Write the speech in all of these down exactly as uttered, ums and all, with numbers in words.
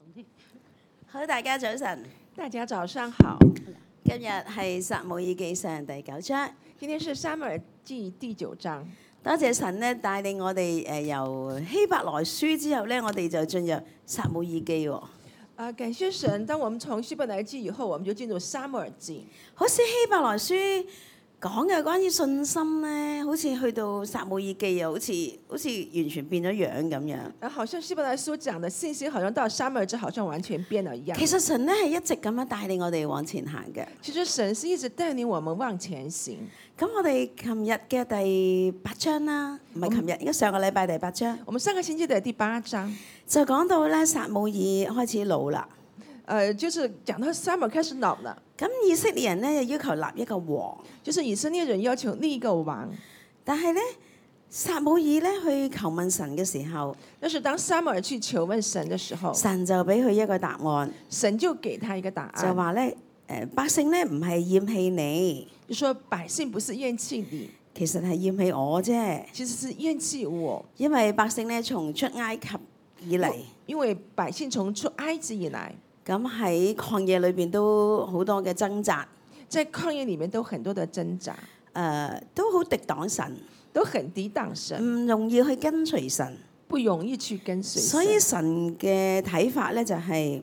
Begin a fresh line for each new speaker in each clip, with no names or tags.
好，大家早晨。
大家早上好，
今日係撒母耳記上第九章。
今天是撒母耳記第九章。
多謝神咧帶領我哋誒由希伯來書之後咧，我哋就進入撒母耳記喎。
啊，感謝神！當我們從希伯來記以後，我們就進入撒母耳記。
好似希伯來書講嘅關於信心咧，好似去到撒母耳記又好似好似完全變咗樣咁樣。
啊，好像希伯來書講的信息，好像到撒母耳記好像完全變了一樣。
其實神咧係一直咁樣帶領我哋往前行嘅。
其實神是一直帶領我們往前行。
咁我哋琴日嘅第八章啦，唔係琴日，應該上個禮拜第八章。
我們上個星期的第八章
就講到咧撒母耳開始老啦。
呃，就是講到撒母耳開始老了。
咁以色列人咧要求立一個王，
就是以色列人要求立一個王。
但係咧撒母耳咧去求問神嘅時候，
但是當撒母耳去求問神嘅時候，
神就俾佢一個答案，
神就給他一個答案，
就話咧誒百姓咧唔係厭棄你，
就說百姓不是厭棄你，
其實係厭棄我啫，
其實是厭棄我，
因為百姓咧從出埃及以嚟，
因為百姓從出埃及以來。
咁喺曠野裏邊都好多嘅掙扎，
在曠野裏面都很多的掙扎，誒、
呃，都好敵擋神，
都很抵擋神，
唔容易去跟隨神，
不容易去跟隨神。
所以神嘅睇法咧就係、是，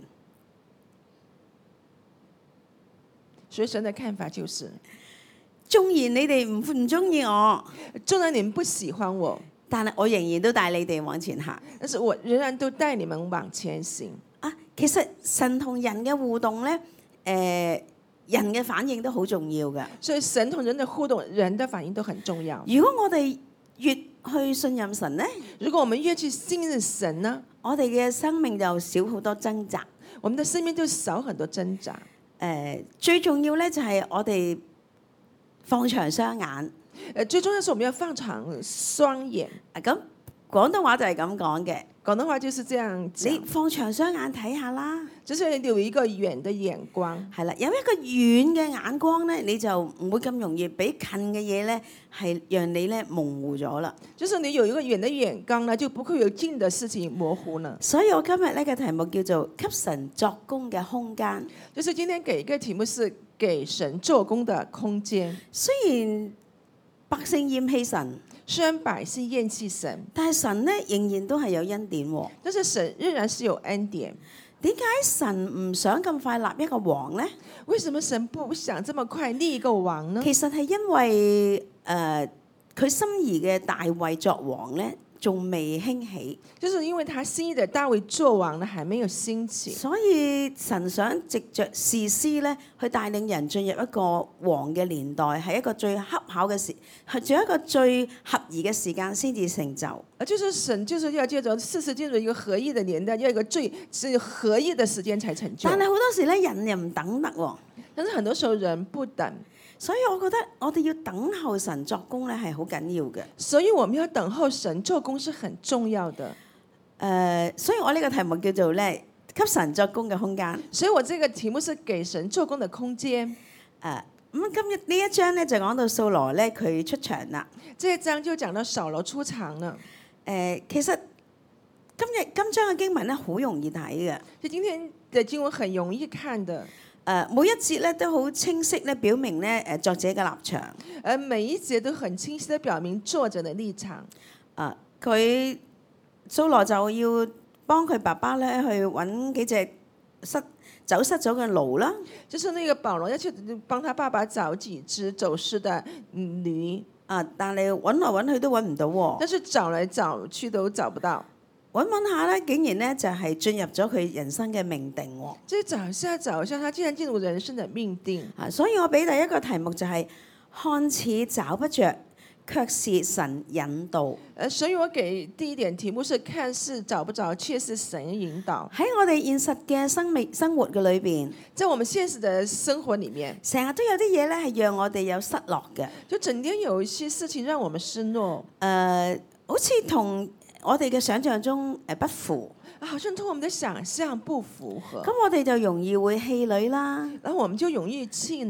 所以神嘅看法就是，
縱然你哋唔唔中意我，
縱然你們不喜歡我，
但係我仍然都帶你哋往前行。
但是我仍然都帶你們往前行。
啊，其實神同人嘅互動咧，誒、呃，人嘅反應都好重要㗎。
所以神同人的互動，人的反應都很重要。
如果我哋越去信任神咧，
如果我們越去信任神呢，
我哋嘅生命就少好多掙扎，
我們的生命就少很多掙扎。誒、
呃，最重要咧就係我哋放長雙眼。
誒，最重要是我們要放長雙眼。
啊，咁廣東話就係咁講嘅。
廣東話就是這樣講，
你放長雙眼睇下啦，
就是你有一個遠的眼光，
係啦，有一個遠嘅眼光咧，你就唔會咁容易俾近嘅嘢咧係讓你咧模糊咗啦。
就是你有一個遠的眼光呢，就不會有近的事情模糊呢。
所以我今日呢個題目叫做給神作工嘅空間。
就是今天給一個題目是給神做工的空間。
雖然百姓厭棄神，
雖然百姓厭棄神，
但係神呢仍然都係有恩典喎。
但是神仍然是有恩典。
點解神唔想咁快立一個王呢？
為什麼神不想這麼快立一個王呢？
其實係因為誒佢心儀嘅大衛作王呢，仲未興起，
就是因為他心意的大衛作王呢，還沒有興起，
所以神想藉着士師咧，去帶領人進入一個王嘅年代，係一個最恰巧嘅時，係仲有一個最合宜嘅時間先至成就。
啊，就是神就是要借着事實進入一個合意的年代，要一個最是合意的時間才成就。
但係好多時咧，人又唔等得喎。
但是很多時候人不等。
所以我覺得我哋要等候神作工咧係好緊要嘅。
所以我們要等候神做工是很重要的。誒、
呃，所以我呢個題目叫做咧給神作工嘅空間。
所以我這個題目是給神做工的空間。誒、
呃，咁今日呢一章咧就講到掃羅咧佢出場啦。
這一章就講到掃羅出場啦。
誒、呃，其實今日今章嘅經文咧好容易睇嘅。
就今天嘅經文很容易看的。
誒、呃、每一節咧都好清晰咧，表明咧誒作者嘅立場。
誒每一節都很清晰地表明作者嘅立場。
啊、呃，佢掃羅就要幫佢爸爸咧去揾幾隻失走失咗嘅驢啦。
就是那個保羅要去幫他爸爸找幾隻走失的驢。
啊、呃，但係揾來揾去都揾唔到喎。
但是找來找去都找不到。
揾揾下咧，竟然咧就係進入咗佢人生嘅命定喎。
即係找下找下，他竟然進入人生嘅命定。
啊，所以我俾第一個題目就係、是、看似找不着，卻是神引導。
誒，所以我給第一點題目是看似找不着，卻是神引導。
喺我哋現實嘅生命生活嘅裏邊，
在我們現實嘅生活裡面，
成日都有啲嘢咧係讓我哋有失落嘅。
就整天有一些事情讓我們失落。誒、
呃，好似同我哋嘅想象中誒不符，
好像同我們的想象不符合。
咁我哋就容易會氣餒啦，
然後我們就容易氣餒。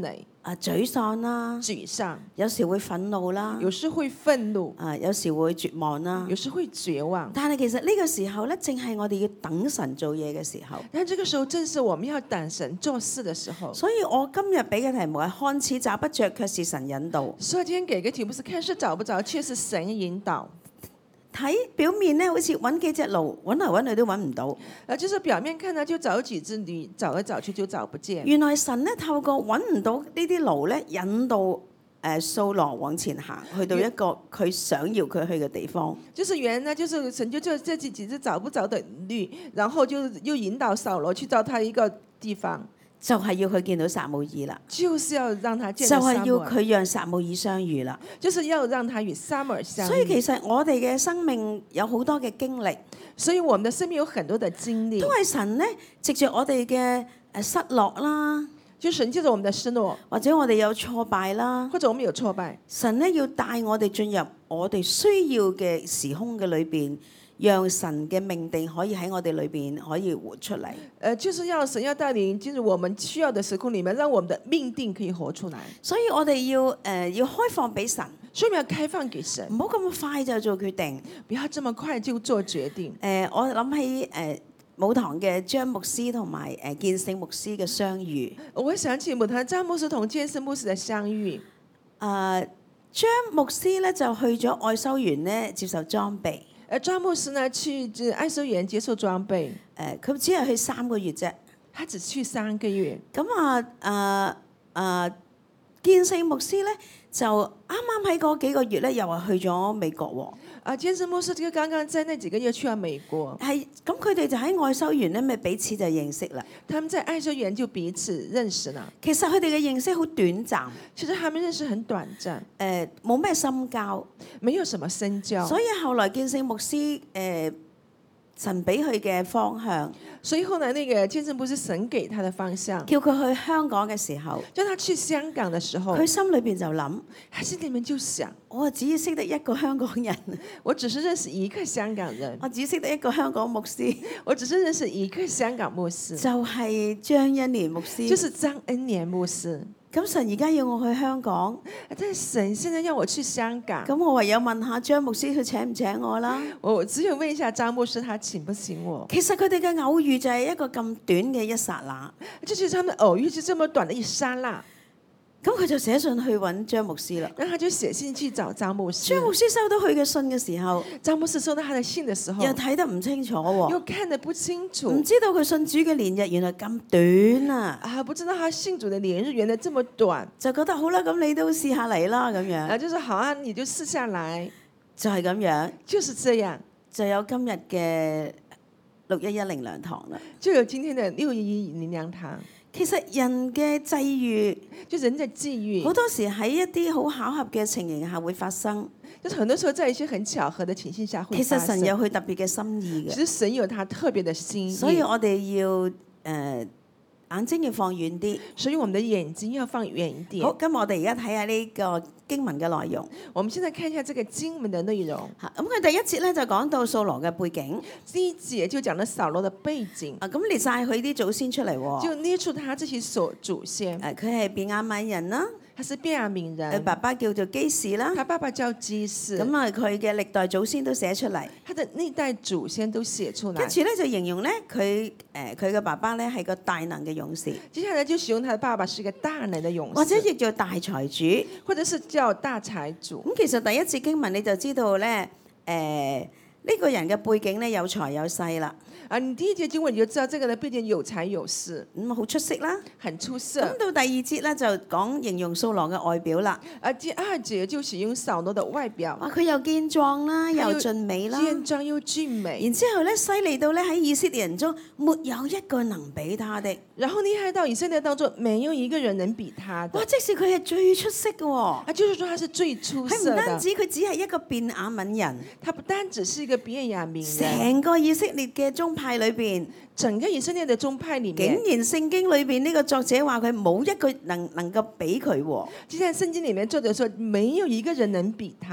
啊沮喪啦，
沮喪，
有時會憤怒啦，
有時會憤怒，
啊有時會絕望啦。
有時會絕望。
但係其實呢個時候咧，正係我哋要等神做嘢嘅時候。
但這個時候正是我們要等神做事的時候。
所以我今日俾嘅題目係看似找不着，卻是神引導。
所以今天給個題目是看似找不着，卻是神引導。
睇表面咧，好似揾幾隻驢，揾嚟揾去都揾唔到。
啊，就是表面看呢，就找幾隻驢，找來找去就找不見。
原來神咧透過揾唔到呢啲驢咧，引導誒掃羅往前行，去到一個佢想要佢去嘅地方。
就是原來呢，就是神就就這幾幾隻找不着的驢，然後就又引導掃羅去找他一個地方。
就係要佢見到撒母耳啦，
就是要讓他見
就
到撒母耳，
係要佢讓撒母耳相遇啦。
就是要讓他與撒母耳相遇。
所以其實我哋嘅生命有好多嘅經歷，
所以我們的生命有很多的經歷，
都係神咧藉着我哋嘅誒失落啦，
就神借着我們的失落，
或者我哋有挫敗啦，
或者我們有挫敗，
神咧要帶我哋進入我哋需要嘅時空嘅裏邊，讓神嘅命定可以喺我哋裏邊可以活出嚟。
呃，就是要神要帶領進入我們需要的時空裡面，讓我們的命定可以活出來。
所以我哋要誒、呃、要開放俾神，
所以我們要開放給神，
唔好咁快就做決定。
不要這麼快就做決定。
誒、呃，我諗起誒、呃、母堂嘅張牧師同埋誒建聖牧師嘅相遇。
我會想起母堂張牧師同建聖牧師的相遇。
誒、呃，張牧師咧就去咗愛修園咧接受裝備。
誒，張牧師呢去愛修園接受裝備。
誒，佢只係去三個月啫。
他只去三個月。
咁啊誒誒，建聖牧師咧就啱啱喺嗰幾個月咧，又話去咗美國喎。
啊，建聖牧師就剛剛在那幾個月去了美國。
係，咁佢哋就喺愛修園咧，咪彼此就認識啦。
他們在愛修園就彼此認識啦。
其實佢哋嘅認識好短暫。
其實他們認識很短暫。
誒，冇咩深交，
沒有什麼深交。
所以後來建聖牧師誒、呃、神俾佢嘅方向。
所以後來那個建聖牧師神給他的方向，
叫佢去香港嘅時候，
叫他去香港的時候，
佢心裏邊就諗，
他心裏面就想，
我只識得一個香港人，
我只是認識一個香港人，
我只識得一個香港牧師，
我只是認識一個香港牧師，
就係張恩年牧師，
就是張恩年牧師。
咁神而家要我去香港，
但係神現在要我去香港，
咁我唯有問下張牧師佢請唔請我啦？
我只有問一下張牧師，他請不請我？
其實佢哋嘅偶遇就係一個咁短嘅一剎那，
就是他們偶遇是這麼短的一剎那。
咁佢就寫信去揾張牧師啦。
然後他就寫信去找張牧師。
張牧師收到佢嘅信嘅時候，
張牧師收到他的信的時候，
又睇得唔清楚喎，
又看得不清楚，
唔知道佢信主嘅年日原來咁短啊！
啊，不知道他信主的年日原來這麼短，
就覺得好啦，咁你都試下嚟啦咁樣。
啊，就是好啊，你就試下來，
就係咁樣，
就是這樣，
就有今日嘅六一一靈糧堂啦。
就有今天的六一一靈糧堂。
其實人嘅際遇，
就人的際遇，
好多時喺一啲好巧合嘅情形下會發生。
就是很多時候在一些很巧合的情形下會發生。
其實神有佢特別嘅心意嘅。
其實神有他特別的心意。
所以我哋要誒、呃、眼睛要放遠啲。
所以我們的眼睛要放遠一點。
好，今日我哋而家睇下呢個經文嘅內容。
我們現在看一下這個經文的內容。
嚇，咁佢第一節咧就講到掃羅嘅背景。
第一節就講到掃羅的背景。
啊，咁列晒佢啲祖先出嚟喎。
就列出他這些所祖先。
誒，佢係便雅憫人啦。
他是便雅憫人。
佢爸爸叫做基士啦。
他爸爸叫基士。
咁啊，佢嘅歷代祖先都寫出嚟。
他的歷代祖先都寫出來。
跟住咧就形容咧佢誒佢嘅爸爸咧係個大能嘅勇士。
接下來就形容他的爸爸是一個大能的勇士。
或者亦做大財主，
或者是叫大財主。
咁其實第一節經文你就知道咧，誒呢個人嘅背景咧有財有勢啦。
啊，你第一節經文你就知道這個人背景有財有勢，
咁好出色啦，
很出色。
咁到第二節咧就講形容掃羅嘅外表啦。
啊，第二節就形容掃羅的外表。
哇，佢又健壯啦，又俊美啦，
健壯又俊美。
然之後咧，犀利到咧喺以色列人中沒有一個能比他的。
然後厲害到以色列當中沒有一個人能比他的。
哇！即使佢係最出色嘅喎，
啊，就是說他是最出色的。
佢唔單止佢只係一個便雅憫人，
他不單只是一個便雅憫人，
成個以色列嘅宗派裏邊，
整個以色列的宗派裡面，
竟然聖經裏邊呢個作者話佢冇一個能能夠比佢喎。
就在聖經裡面作者說沒有一個人能比他。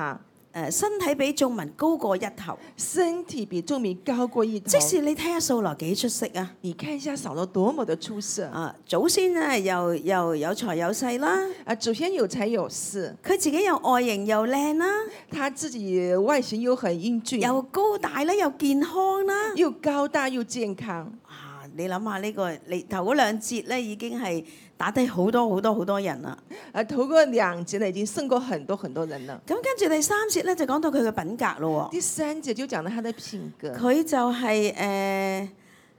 誒身體比眾民高過一頭。
身體比眾民高過一頭。
即使你睇下掃羅幾出色啊！
你看一下掃羅多麼的出色
啊，祖先咧又又有財有勢啦，
啊！祖先有財有勢，
佢自己又外形又靚啦，
他自己外形又很英俊，
又高大啦，又健康啦。
又高大又健康。
啊，你諗下呢個，你頭嗰兩節咧已經係打低好多好多好多人啦。
啊，頭嗰兩節呢已經勝過很多很多人了。
咁跟住第三節咧就講到佢嘅品格咯。
第三節就講到他的品格。
佢就係、是、誒、呃、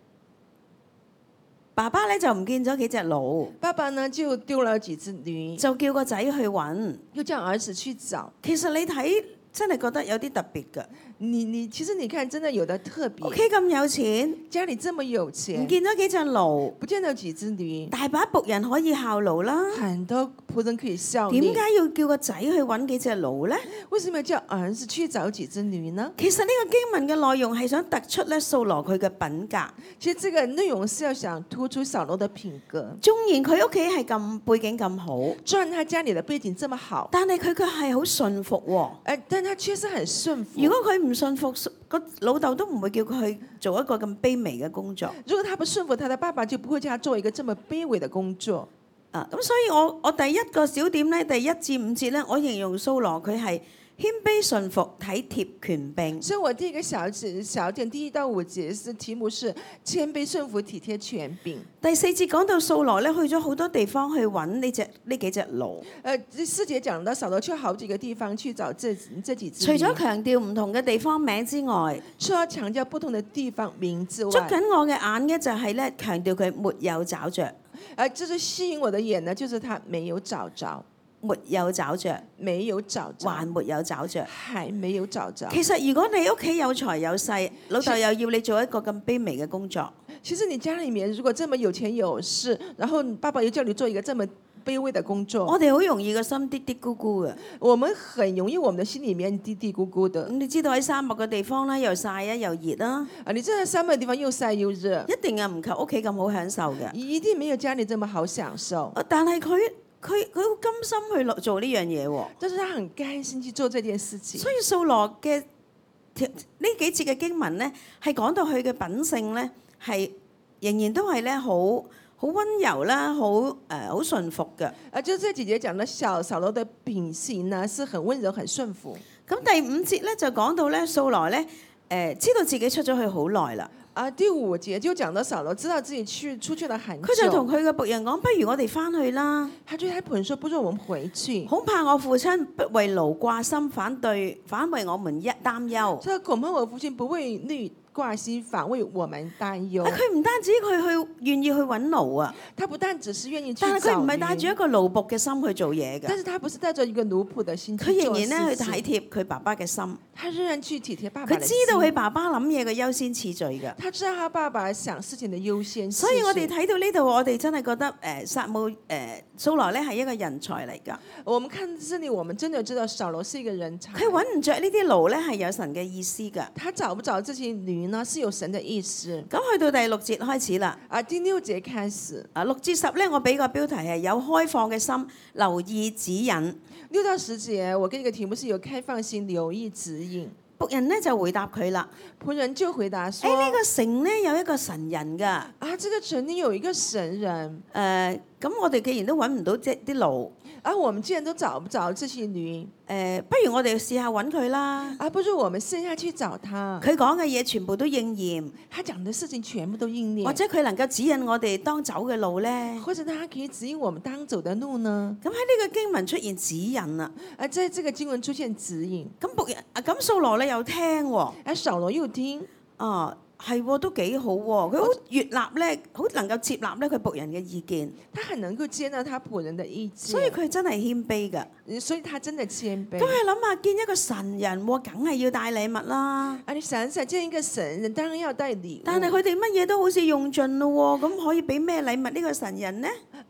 爸爸咧就唔見咗幾隻驢，
爸爸呢就丟了幾隻驢，
就叫個仔去揾，
又叫兒子去找。
其實你睇真係覺得有啲特別㗎。
你你其實你看真的有得特別。
屋企咁有錢，
家裡這麼有錢，
唔見咗幾隻驢，
不見到幾隻驢，
大把僕人可以效勞啦。
很多僕人可以效力。
點解要叫個仔去揾幾隻驢呢？
為什麼要叫兒子去找幾隻驢呢？
其實呢個經文嘅內容係想突出咧掃羅佢嘅品格。
其實這個內容是要想突出掃羅的品格。
縱然佢屋企係咁背景咁好，
雖然他家裡的背景這麼好，
但係佢卻係好順服喎。
誒，但他確實很順服。
如果佢唔順服，個老豆都唔會叫佢去做一個咁卑微嘅工作。
如果他不順服，他的爸爸就不會叫他做一個這麼卑微的工作。
啊，咁所以我我第一個小點咧，第一至五節咧，我形容掃羅佢係謙卑順服、體貼權柄。
所以我第一個小節小點第一到五節是題目是謙卑順服、體貼權柄。
第四節講到掃羅咧去咗好多地方去揾呢隻呢幾隻驢。
誒，第四節講到掃羅去好幾個地方去找這這幾隻。
除咗強調唔同嘅地方名之外，
除咗強調不同的地方名之外，
捉緊我嘅眼嘅就係咧強調佢沒有找着。
誒，就是吸引我的眼呢，就是他沒有找着，
沒有找着，
沒有找着，
還沒有找着，
還沒有找着。
其實如果你屋企有財有勢，老豆又要你做一個咁卑微嘅工作，
其實你家裡面如果這麼有錢有勢，然後爸爸又叫你做一個這麼卑微的工作，
我哋好容易個心嘀嘀咕咕嘅。
我們很容易我們的心裡面嘀嘀咕咕的。
咁你知道喺沙漠嘅地方咧，又曬啊又熱啦，
啊，你知道沙漠嘅地方又曬又熱，
一定係唔及屋企咁好享受嘅。
一定沒有家裡這麼好享受。
但係佢佢佢好甘心去落做呢樣嘢喎。
但是他很甘心去做這件事情。
所以掃羅嘅呢幾節嘅經文咧，係講到佢嘅品性咧，係仍然都係咧好好溫柔啦，好誒好順服嘅。
啊，就這幾節講到小掃羅的品性呢，是很溫柔、很順服。
咁第五節咧就講到咧，掃羅咧誒知道自己出咗去好耐啦。
啊，第五節就講到掃羅知道自己去出去了很久，
佢就同佢嘅僕人講：不如我哋翻去啦。
他對他僕人說：不如我們回去。
恐怕我父親不為驢掛心，反對反為我們一擔憂。
他說：恐怕我父親不為驢掛心，反為我們擔憂。
佢唔單止佢去願意去揾驢啊，
他不但只是願意去找驢，
但係佢唔係帶住一個奴僕嘅心去做嘢嘅。
但是他不是帶着一個奴僕的心去
佢
做事情，
仍然咧去體貼佢爸爸嘅心。
他仍然去體貼爸爸。
佢知道佢爸爸諗嘢嘅優先次序嘅。
他知道他爸爸想事情的優先次序。
所以我哋睇到呢度，我哋真係覺得誒撒母誒掃羅咧係一個人才嚟㗎。
我們看這裡，我們真的知道掃羅是一個人才。
佢揾唔着呢啲驢咧係有神嘅意思㗎。
他找不着這些驢呢，是有神的意思。
咁去到第六節開始啦。
啊，第六節開始。
啊，六至十咧，我俾個標題係有開放嘅心，留意指引。
六到十節，我跟一個題目是有開放心，留意指引。
僕人咧就回答佢啦。
僕人就回答說：
誒呢個城咧有一個神人㗎。
啊，這個城裡有一個神人。
誒，咁我哋既然都揾唔到即啲驢，
啊，我們既然都找不着這些驢，
誒，不如我哋試下揾佢啦。
啊，不如我們試下去找他。
佢講嘅嘢全部都應驗。
他講的事情全部都應驗。
或者佢能夠指引我哋當走嘅路咧。
或者他可以指引我們當走的路呢？
咁喺呢個經文出現指引啦。
啊，在這個經文出現指引。
咁僕人啊，咁掃羅咧又聽喎。
啊，掃羅又聽。
啊，係喎，都幾好喎。佢好悅納咧，好能夠接納咧佢僕人嘅意見。
他很能夠接納他僕人的意見。
所以佢真係謙卑㗎。
所以他真的謙卑。
咁你諗下，見一個神人喎，梗係要帶禮物啦。
啊，你想一想，見一個神人，當然要帶禮物。
但係佢哋乜嘢都好似用盡咯喎，咁可以俾咩禮物呢個神人呢？
啊，好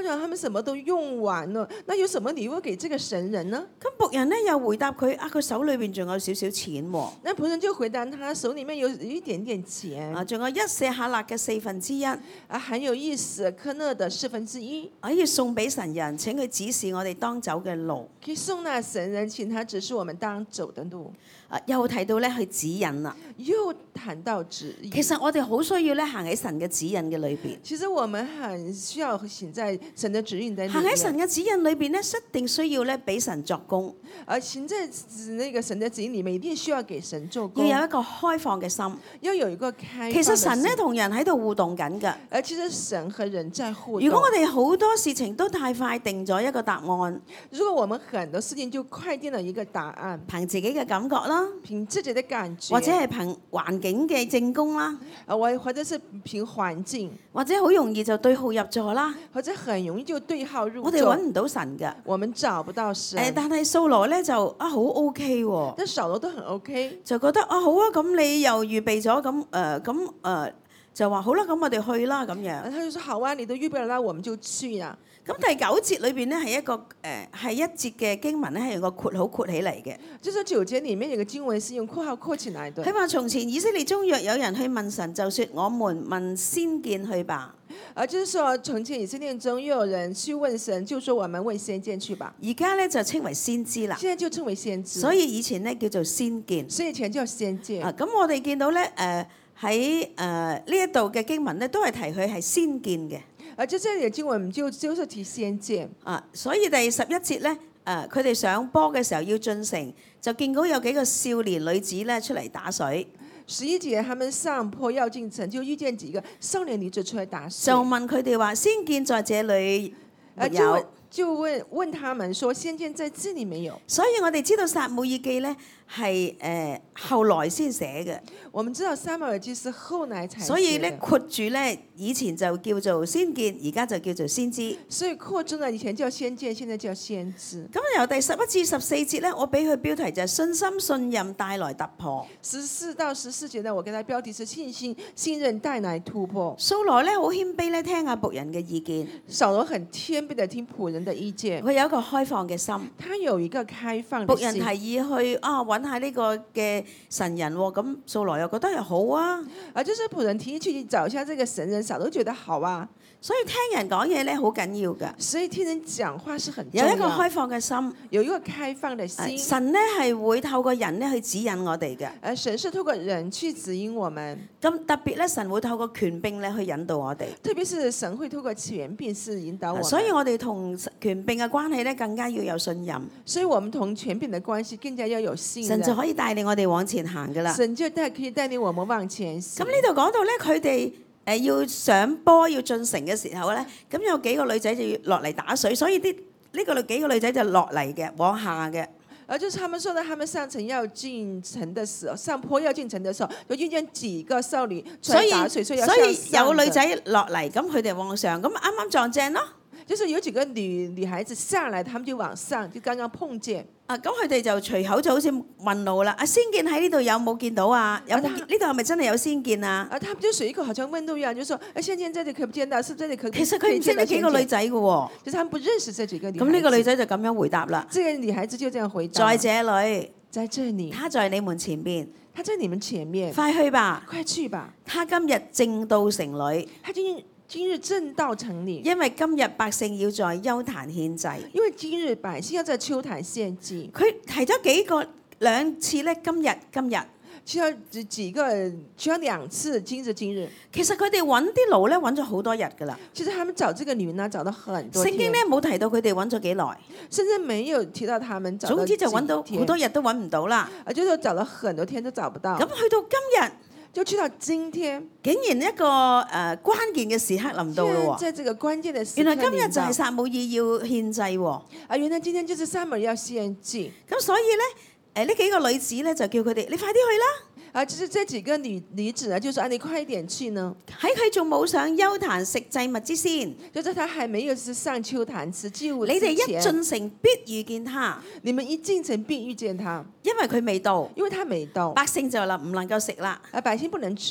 想他們什麼都用完了，那有什麼禮物給這個神人呢？
咁僕人咧又回答佢啊，佢手裏邊仲有少少錢喎。
那僕人就回答他手裡面有一點點錢，
啊，仲有一舍客勒嘅四分之一，
啊，還有一舍客勒的四分之一，
可以送俾神人，請佢指示我哋當走嘅路。
可以送那神人，請他指示我們當走的路。
啊，又提到咧去指引啦。
又談到指引，
其實我哋好需要咧行喺神嘅指引嘅裏邊。
其實我們很需要行在神的指引的裏面。
行喺神嘅指引裏邊咧，一定需要咧俾神作工。
而行在那個神的指引裏面，一定需要給神做工。
要有一個開放嘅心。
要有一個開放嘅心。
其實神咧同人喺度互動緊㗎。
而其實神和人在互動。
如果我哋好多事情都太快定咗一個答案，
如果我們很多事情就快定了一個答案，
憑自己嘅感覺啦，
憑自己的感覺，
或者係憑環境嘅證供啦，
啊，或或者是憑環境，
或者好容易就對號入座啦，
或者很容易就對號入座。
我哋揾唔到神㗎。
我們找不到神。
誒，但係掃羅咧就啊好 OK 喎，
但掃羅都很 OK，
就覺得啊好啊，咁你又預備咗咁誒咁誒，就話好啦，咁我哋去啦咁樣。
他就說好啊，你都預備了，那我們就去啊。
咁第九節裏邊咧係一個誒係、呃、一節嘅經文咧係用個括號括起嚟嘅。
就是九節裡面有個經文是用括號括起來的。
佢話從前以色列中若有人去問神，就說我們問先見去吧。
啊，就是說從前以色列中又有人去問神，就說我們問先見去吧。
而家咧就稱為先知啦。
現在就稱為先知。
所以以前咧叫做先見。
所以以前叫先見。
啊，咁我哋見到咧誒喺誒呢一度嘅經文咧都係提佢係先見嘅。
啊，就這裡的經文就就是提先見。
啊，所以第十一節咧，誒佢哋上坡嘅時候要進城，就見到有幾個少年女子咧出嚟打水。
十一節，他們上坡要進城，就遇見幾個少年女子出來打水。
就問佢哋話：先見在這裡沒有？
啊、就就問問他們說：先見在這裡沒有？
所以我哋知道撒母耳記咧係誒後來先寫嘅。
我們知道撒母耳記是後來才寫的。
所以咧括住咧，以前就叫做先見，而家就叫做先知。
所以括住呢，以前叫先見，現在叫先知。
咁由第十一至十四節咧，我俾佢標題就係信心信任帶來突破。
十四到十四節呢，我給他標題是信心信任帶來突破。
掃羅咧好謙卑咧，聽下僕人嘅意見。
掃羅很謙卑地聽僕人的意見。
佢有一個開放嘅心。
他有一個開放嘅心。
僕人提議去啊揾下呢個嘅神人喎，咁掃羅又覺得又好啊。
啊，就是僕人提議去找一下這個神人，掃羅覺得好啊。
所以聽人講嘢咧好緊要㗎。
所以聽人講話是很重要。
有一個開放嘅心，
有一個開放嘅心。
神咧係會透過人咧去指引我哋嘅。
誒，神是透過人去指引我們。
咁特別咧，神會透過權柄咧去引導我哋。
特別是神會透過權柄是引導我們。
所以我哋同權柄嘅關係咧更加要有信任。
所以我們同權柄嘅關係更加要有信任。
神就可以帶領我哋往前行㗎啦。
神就帶可以帶領我們往前行。
咁呢度講到咧，佢哋誒要上坡要進城嘅時候咧，咁有幾個女仔就要落嚟打水，所以啲呢個幾個女仔就落嚟嘅，往下嘅。
而就是他們說到他們上城要進城的時候，上坡要進城的時候，就遇見幾個少女出來打水，所以
所以有女仔落嚟，咁佢哋往上，咁啱啱撞正咯。
就是有幾個女女孩子下來，他們就往上，就剛剛碰見。
啊，咁佢哋就隨口就好似問路啦。啊，先見喺呢度有冇見到啊？有冇呢度係咪真係有先見啊？
啊，他們就隨口好像問路一樣，就說：啊，先見這裡可唔見到？是這裡可？
其實佢唔識呢幾個女仔嘅喎。
其實他們不認識這幾個女孩子。
咁呢個女仔就咁樣回答啦。
這個女孩子就這樣回答。
在這裡，
在這裡，
他在你們前邊。
他在你們前面。
快去吧，
快去吧。
他今日正到城裡。
他今日。今日正到城裡，
因為今日百姓要在丘壇獻祭。
因為今日百姓要在丘壇獻祭。
佢提咗幾個兩次咧，今日今日，
需要幾個需要兩次今日今日。
其實佢哋揾啲路咧揾咗好多日㗎啦。
其實他們找這個女呢，找到很多天。
聖經咧冇提到佢哋揾咗幾耐，
甚至沒有提到他們找到幾天。
總之就揾到好多日都揾唔到啦。
啊，就是找了很多天都找不到。
咁去到今日。
就去到今天，
竟然一個誒、呃、關鍵嘅時刻臨到咯喎！
在這個關鍵嘅時刻，
原來今日就係撒母耳要獻祭喎。
啊，原來今天就是撒母耳要獻祭。
咁所以咧，誒呢幾個女子咧就叫佢哋：你快啲去啦！
啊，就是這幾個女女子呢，就說：啊，你快一點去呢！
喺佢仲冇上丘壇食祭物之先，
就在他還沒有是上丘壇吃祭物之前，
你哋一進城必遇見他。
你們一進城必遇見他，
因為佢未到，
因為他未到，
百姓就啦唔能夠食啦。
啊，百姓不能吃。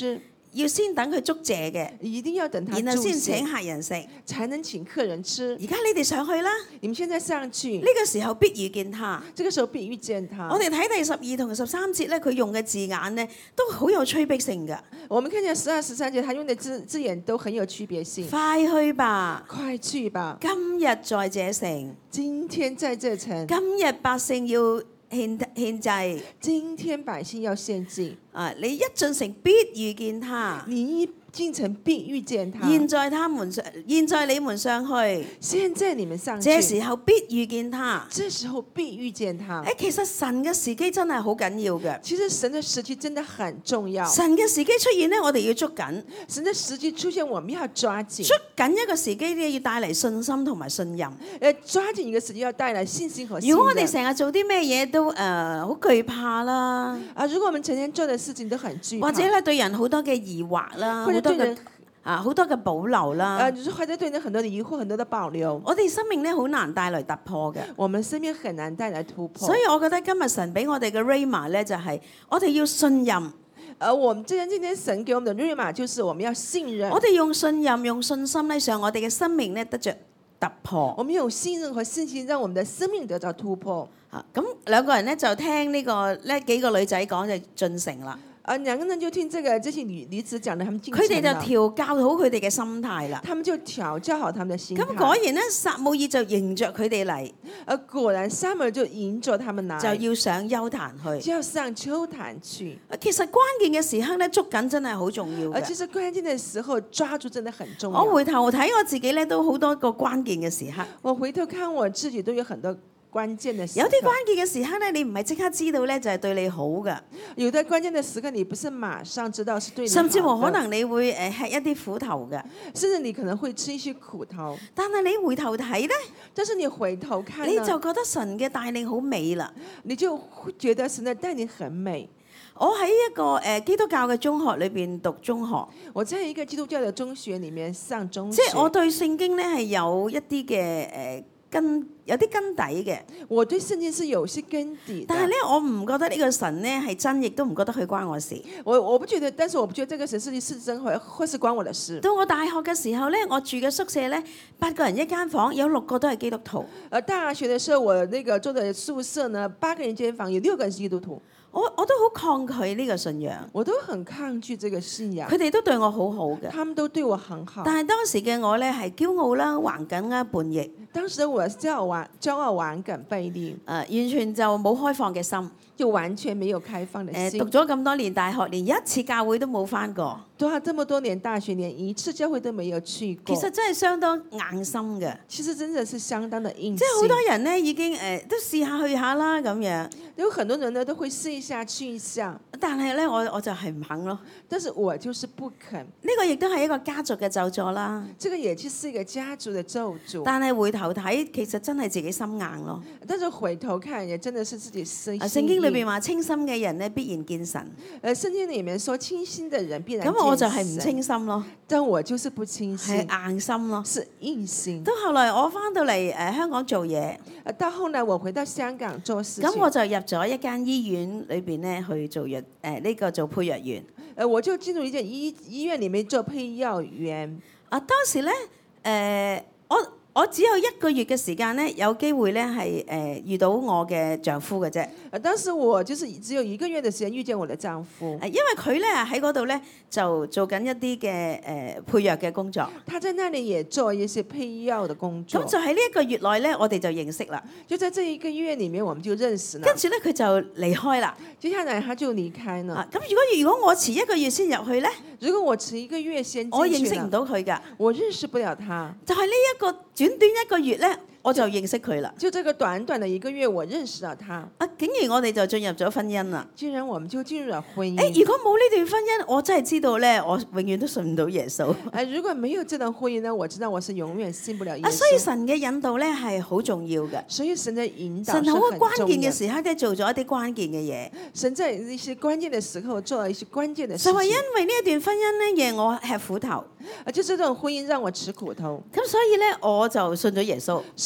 要先等佢祝謝嘅，
一定要等他
然後先
祝謝
請客人食。
才能請客人吃。
而家你哋上去啦，
你們現在上去，
呢個時候必遇見他。
這個時候必遇見他。
我哋睇第十二同十三節咧，佢用嘅字眼咧都好有催逼性㗎。
我們看見十二十三節，他用的字字眼都很有區別性。
快去吧，
快去吧！
今日在這城，
今天在這城，
今日百姓要獻獻祭。
今天百姓要獻祭。
啊！你一進城必遇見他。
你一進城必遇見他。
現在他們上，現在你們上去。
現在你們上去。
這時候必遇見他。
這時候必遇見他。
誒，其實神嘅時機真係好緊要嘅。
其實神嘅時機真的很重要。
神嘅時機出現呢，我哋要捉緊。
神嘅時機出現，我們要抓緊。
捉緊一個時機咧，要帶嚟信心同埋信任。
誒，抓緊一個時機要帶來信心和信任。
如果我哋成日做啲咩嘢都誒好懼怕啦。
啊，如果我們成天做的事情都很懼怕。
或者咧對人好多嘅疑惑啦，好多嘅啊好多嘅保留啦。
誒，或者對人很多嘅疑惑、很多嘅保留。
我哋生命咧好難帶來突破嘅。
我們生命很難帶來突破。
所以我覺得今日神俾我哋嘅 Rhema 咧就係我哋要信任。
而我們今天今天神給我們的 Rhema 就是我們要信任。
我哋用信任、用信心咧，讓我哋嘅生命咧得着突破。
我們用信任和信心，讓我們的生命得到突破。
啊，咁兩個人咧就聽呢、這個呢幾個女仔講就進城啦。
啊，兩個人就聽這個這些女女子講的，他們進城。
佢哋就調教好佢哋嘅心態啦。
他們就調教好他們的心態。
咁果然咧，撒母耳就迎着佢哋嚟。
而果然撒母耳就迎着他們來，
就要上丘壇去。
就要上丘壇去。
其實關鍵嘅時刻咧，捉緊真係好重要嘅。
而其實關鍵嘅時候抓住真的很重要。
我回頭睇我自己咧，都好多個關鍵嘅時刻。
我回頭看我自己都有很多關鍵的時刻。
有啲關鍵嘅時刻咧，你唔係即刻知道咧，就係對你好嘅。
有的關鍵的時刻，你不是馬上知道是對你好的。
甚至乎可能你會誒吃一啲苦頭嘅。
甚至你可能會吃一些苦頭。
但係你回頭睇咧，
但是你回頭看，
你就覺得神嘅帶領好美啦。
你就覺得神嘅帶領很美。
我喺一個誒基督教嘅中學裏邊讀中學。
我在一個基督教嘅中學裡面上中學。
即係我對聖經咧係有一啲嘅誒根，有啲根底嘅。
我對聖經是有些根底。
但係咧，我唔覺得呢個神咧係真，亦都唔覺得佢關我事。
我我不覺得，但是我不覺得這個神是是真，或或是關我的事。
到我大學嘅時候咧，我住嘅宿舍咧，八個人一間房，有六個都係基督徒。
而大學嘅時候，我那個住的宿舍呢，八個人一間房，有六個人是基督徒。
我我都好抗拒呢個信仰，
我都很抗拒這個信仰。
佢哋都對我好好嘅，
他們都對我很好。
但係當時嘅我咧係驕傲啦、橫梗啦、叛逆。
當時我驕傲頑、驕傲頑梗悖逆，誒、
呃、完全就冇開放嘅心，
就完全沒有開放的心。
誒、呃、讀咗咁多年大學，連一次教會都冇返過。
讀咗這麼多年大學，連一次教會都沒有去過。
其實真係相當硬心嘅。
其實真的是相當的硬心。
即係好多人咧已經誒、呃、都試下去下啦咁樣。
有很多人呢都會試一下去一下，
但係咧我我就係唔肯咯。
但是我就是不肯。
呢個亦都係一個家族嘅咒詛啦。
這個也就是一個家族嘅咒詛。
但係回頭睇，其實真係自己心硬咯。
但是回頭看，也真的是自己心。
聖經裏邊話清心嘅人咧必然見神。
誒，聖經裡面說清心嘅人必然見神。
咁我就係唔清心咯。
但我就是不清心。
係硬心咯。
是硬心。
到後來我翻到嚟誒、呃、香港做嘢。
到後來我回到香港做事。
咁我就入咗一間醫院裏邊咧去做藥誒呢個做配藥員。
誒，我就進入一間醫醫院裡面做配藥員。
啊，當時咧誒、呃、我。我只有一個月嘅時間咧，有機會咧係誒遇到我嘅丈夫嘅啫。
啊，當時我就是只有一個月嘅時間遇見我的丈夫。
因為佢咧喺嗰度咧就做緊一啲嘅誒配藥嘅工作。
他在那裡也做一些配藥嘅工作。
咁就喺呢一個月內咧，我哋就認識啦。
就在這一個月裡面，我們就認識啦。
跟住咧，佢就離開啦。
接下來他就離開啦。
啊，咁如果如果我遲一個月先入去咧？
如果我遲一個月先，
我認識唔到佢㗎。
我認識不了他。
就係呢一個短短一個月咧。我就認識佢啦。
就這個短短的一個月，我認識到他。
啊，竟然我哋就進入咗婚姻啦。
竟然我們就進入了婚姻。
誒，如果冇呢段婚姻，我真係知道咧，我永遠都信唔到耶穌。
誒，如果沒有這段婚姻呢，我知道我是永遠信不了耶穌。
啊，所以神嘅引導咧係好重要嘅。
所以神嘅引導
神好關鍵嘅時刻咧，做咗一啲關鍵嘅嘢。
神在一些關鍵嘅時候做了一些關鍵嘅事情。
就係因為呢一段婚姻咧，讓我吃苦頭。
啊，就這種婚姻讓我吃苦頭。
咁所以咧，我就信咗耶穌。
所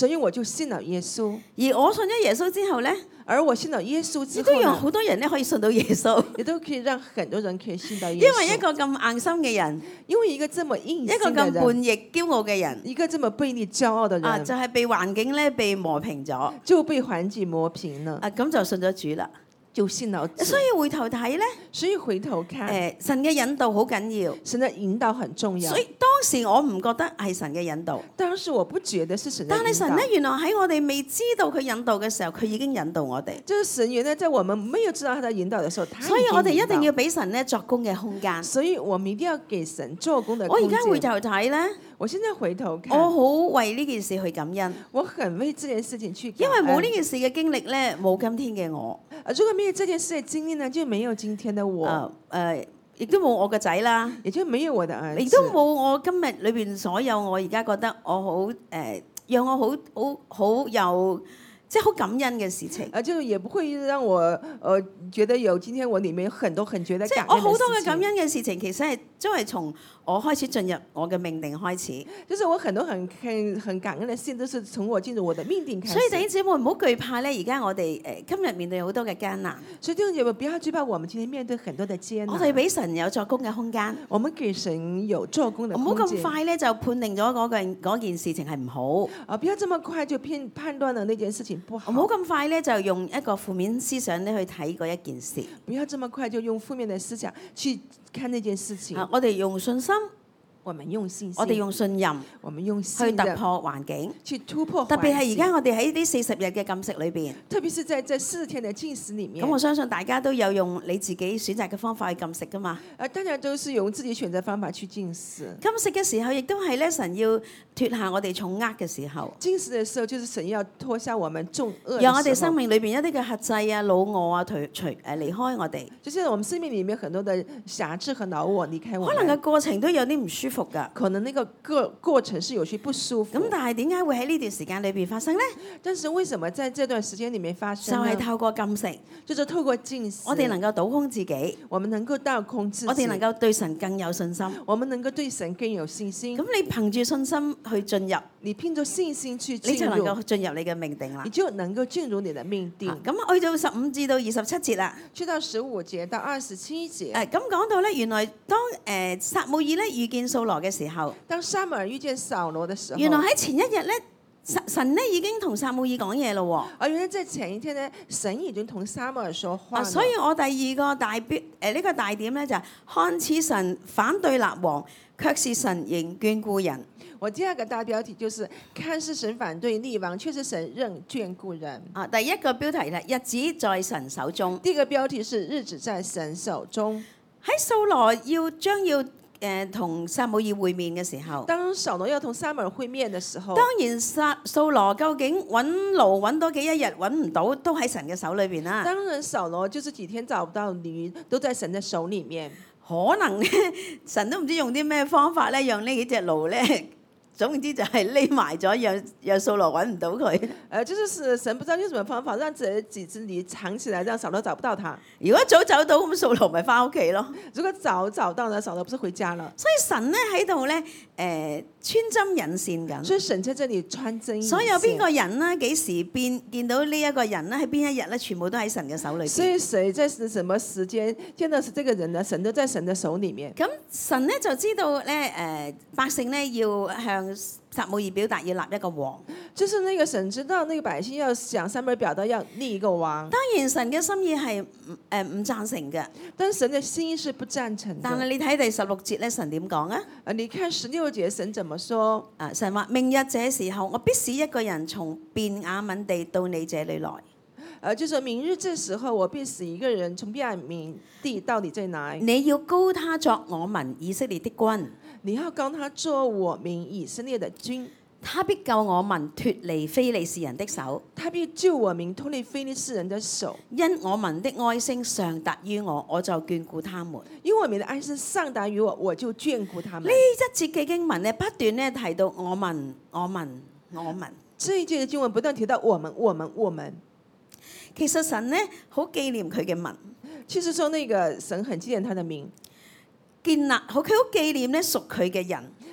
以我就信了耶穌。
而我信咗耶穌之後咧，
而我信了耶穌之
亦都有
後呢，
好多人咧可以信到耶穌，
也都可以讓很多人可以信到耶穌。
因為一個咁硬心嘅人，
因為一個這麼硬
一個咁
心的人，
叛逆驕傲嘅人，
一個這麼悖逆驕傲的人，
啊，就係被環境咧被磨平咗，
就被環境磨平了，
啊，咁就信咗主啦。
就信了主。
所以回頭睇咧，
所以回頭看，
誒，神嘅引導好緊要。
神的引導很重要。
所以當時我唔覺得係神嘅引導，
當時我不覺得是神的引導。
但係神咧原來喺我哋未知道佢引導嘅時候，佢已經引導我哋。
就是神原來在我們沒有知道他的引導的時候，他已經
所以我哋一定要
引導。
俾神咧作工嘅空間。
所以我們一定要給神做工的
我
空間。
而家回頭睇咧，
我現在回頭看，
我好為呢件事去感恩，
我很為這件事情去感
因為
恩。
冇呢件事嘅經歷咧，冇今天嘅我。
啊，如果沒有這件事的經歷呢，就沒有今天的我，
誒誒，亦都冇我個仔啦，
也就沒有我的兒子，
亦都冇我今日裏邊所有我而家覺得我好誒，讓我好好好有即係好感恩嘅事情。
啊，就也不會讓我呃覺得有今天我裡面有很多很覺得
即係
感恩的
我好多嘅
事情
感恩嘅事情，其實係都係從我開始進入我嘅命定開始。
就是我很多很很很感恩的事，都是從我進入我的命定開始。
所以弟兄姊妹唔好懼怕咧，而家我哋誒今日面對好多嘅艱難，
所以弟兄姐妹不要懼怕，我們今天面對很多的艱難。
我哋俾神有作工嘅空間，
我們給神有做工的
唔好
空間。
咁快咧就判定咗嗰個嗰件事情係唔好，
啊，不要這麼快就判判斷了那件事情不好。
唔好咁快咧就用一個負面思想咧去睇嗰一件事。
不要這麼快就用負面的思想去看那件事情。
啊，我哋用信心，
我們用信心，
我哋用信任
我們用
去
信任
突破環境。
去突破環
特別係而
境
家我哋喺呢四十日嘅禁食裏邊，
特別是在這四天的禁食裡面。
咁我相信大家都有用你自己選擇嘅方法去禁食噶嘛。
啊，大家都是用自己選擇方法去禁食。
禁食嘅時候，亦都係咧神要脱下我哋重軛嘅時候，
禁食的時候，就是神要脱下我們重惡的時候。
讓我哋生命裏邊一啲嘅轄制啊、老我啊，除除誒離開我哋。
就是我們生命裡面很多的轄制和老我離開我們。
可能嘅過程都有啲唔舒服㗎。
可能那個過過程是有些不舒服。
咁但係點解會喺呢段時間裏邊發生呢？
但是為什麼在這段時間裡面發
就
生呢？
係透過禁食，
就是透過禁食，
我哋能夠倒空自己，
我們能夠倒空自己，
我哋能夠對神更有信心。
我們能夠對神更有信心。
咁你憑住信心去進入，
你憑着信心去
你
進
就能
入，
夠進入你嘅命定啦
你。就能夠進入你的命定。
啊咁去到十五至到二十七節啦。
去到十五節到二十七節，
誒咁講到咧，原來當誒撒母耳咧遇見掃羅嘅時候，
當撒母耳遇見掃羅的時候，
原來喺前一日咧，神神咧已經同撒母耳講嘢咯喎。
啊，原來在前一天呢，神已經同撒母耳說話
啊，
了。
所以我第二個大標誒呢個大點咧就係、看似神反對立王，卻是神仍眷顧人。
我第二個大標題就是看是神反對立王，卻是神仍眷顧人。
啊，第一個標題咧，日子在神手中。
第一個標題是日子在神手中。
喺掃羅要將要誒同撒母耳會面嘅時候，
當掃羅要同撒母耳會面的時候，
當然撒掃羅究竟揾驢揾多幾一日揾唔到，都喺神嘅手裏邊啦。
當然掃羅就是幾天找不到驢，都在神的手裡面。
可能咧，神都唔知用啲咩方法咧，讓呢幾隻驢咧。總之就係匿埋咗，讓讓掃羅揾唔到佢。
誒、呃，就是神不知道用什麼方法，讓這幾隻驢藏起來，讓掃羅找不到他。
如果早走到，咁掃羅咪翻屋企咯。
如果早找到呢，掃羅不是回家了。
所以神咧喺度咧，誒、呃、穿針引線緊。
所以神在這裡穿針引線。
所有邊個人呢？幾時變見到呢一個人呢？喺邊一日咧？全部都喺神嘅手裏邊。
所以誰在什麼時間見到是這個人呢？神都在神的手裡面。
咁神咧就知道咧，誒、呃、百姓咧要向撒母耳表達要立一個王。
就是那個神知道那個百姓要向撒母耳表達要立一個王。
當然神嘅心意係誒唔贊成嘅。
但神嘅心意是不贊成的。
但係你睇第十六節咧，神點講啊？
啊，你看十六節神怎麼說？
啊，神話明日這時候，我必使一個人從便雅憫地到你這裡來。
呃，就說明日這時候，我必使一個人從便雅憫地到你這裡來。
你要膏他作我民以色列的君，
你要膏他做我民以色列的君。
他必救我民脱離非利士人的手，
他必救我民脱離非利士人的手。
因我民的哀聲上達於我，我就眷顧他們。
因我民的哀聲上達於我，我就眷顧他們。
呢一節嘅經文咧，不斷咧提到我民、我民、我民。
這一節嘅經文不斷提到我們、我們、我們。
其實神咧好紀念佢嘅民，
其實說那個神很紀念他的民，
建立好佢好紀念咧屬佢嘅人。